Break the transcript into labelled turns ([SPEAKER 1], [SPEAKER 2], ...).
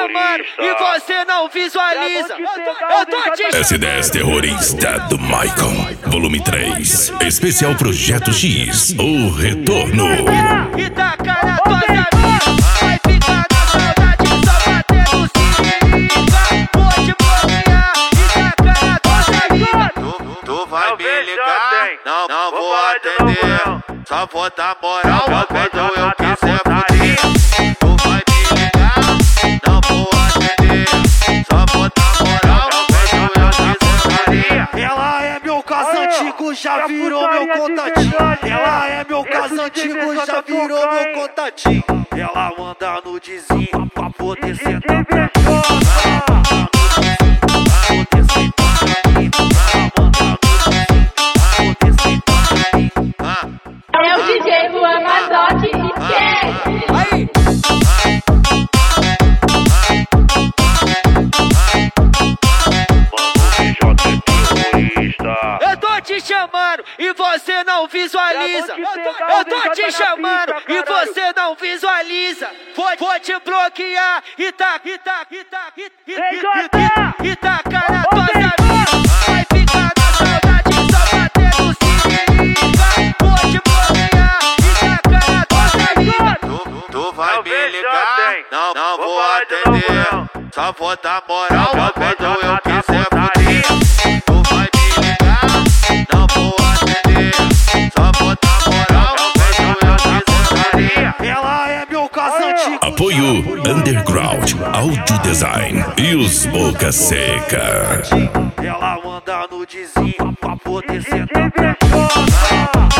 [SPEAKER 1] chamando e você não visualiza. Eu tô te
[SPEAKER 2] S10 Terrorista do Michael, volume 3, especial Projeto X, o retorno.
[SPEAKER 1] E taca na tua amiga, vai ficar na saudade só batendo sirica. Vou te bloquear e taca na tua amiga.
[SPEAKER 3] Tu vai me ligar, não vou atender. Só vou dar moral quando eu quiser fuder. Tu vai me ligar, não vou atender. Só vou dar moral quando eu quiser fuder.
[SPEAKER 4] Ela é meu caso antigo, já virou meu contatinho. Ela é meu caso antigo, já virou meu contatinho. Ela manda nudezinho pra poder sentar pra mim.
[SPEAKER 5] É o DJ Luan Mazotti e esquece.
[SPEAKER 1] Aí. Eu tô te chamando e você não visualiza. Eu tô te chamando e você não visualiza. Vou te bloquear e taca na tua amiga. Vai ficar na saudade só batendo sirica. Vou te bloquear e taca na tua amiga.
[SPEAKER 3] Tu vai me ligar, não vou atender. Só vou dar moral quando eu quiser fuder. Tu vai me ligar, não vou atender. Só vou dar moral quando eu quiser fuder.
[SPEAKER 4] Ela é meu caso antigo.
[SPEAKER 2] Apoio Underground, Audio Design e os Boca Seca.
[SPEAKER 4] Ela manda nudezinho pra poder sentar pra mim.